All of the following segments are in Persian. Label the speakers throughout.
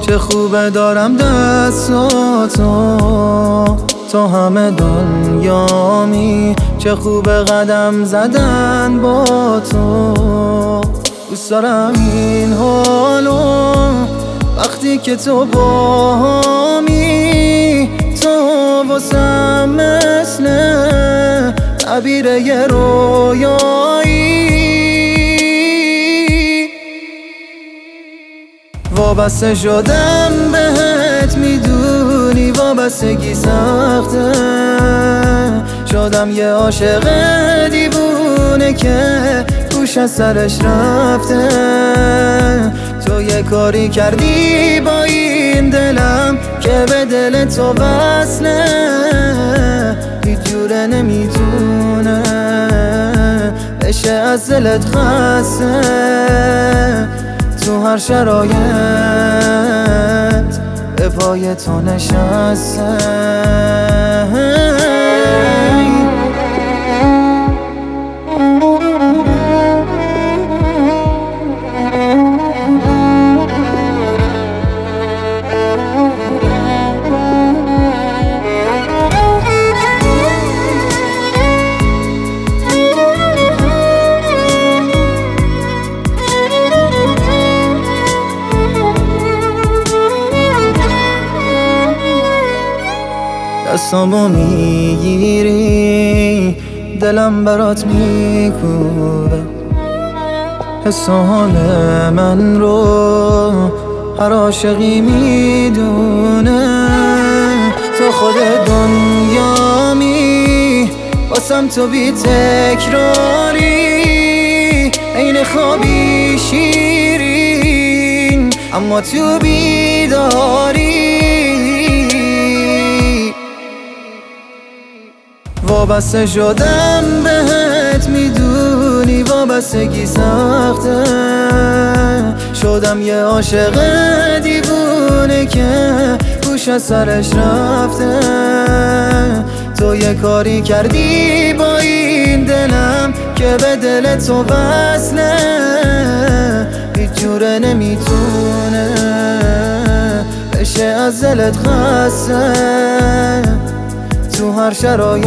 Speaker 1: چه خوبه دارم دستاتو تو همه دنیامی، چه خوبه قدم زدن با تو. دوست دارم این حالو وقتی که تو باهامی، تو واسم مثل تعبیر یه رویایی. وابسته شدم بهت میدونی وابستگی سخته، شدم یه عاشق دیوونه که گوش از سرش رفته. تو یه کاری کردی با این دلم که به دل تو وصله، هیچ جوره نمیتونه بشه از دلت خسته. تو هر شرایط به پای تو نشسته. دستامو میگیری دلم برات میکوبه، حس و حال من رو هر عاشقی میدونه. تو خود دنیامی واسم تو بی تکراری، عین خوابی شیرین اما تو بیداری. وابسته شدم بهت میدونی وابستگی سخته، شدم یه عاشق دیوونه که گوش از سرش رفته. تو یه کاری کردی با این دلم که به دل تو وصله، هیچ جوره نمیتونه بشه از دلت خسته. تو هر شرایط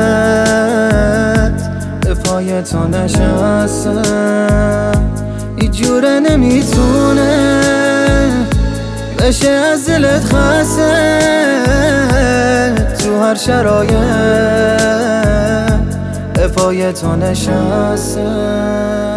Speaker 1: به پای تو نشسته، هیچ جوره نمیتونه بشه از دلت خسته. تو هر شرایط به پای تو نشسته.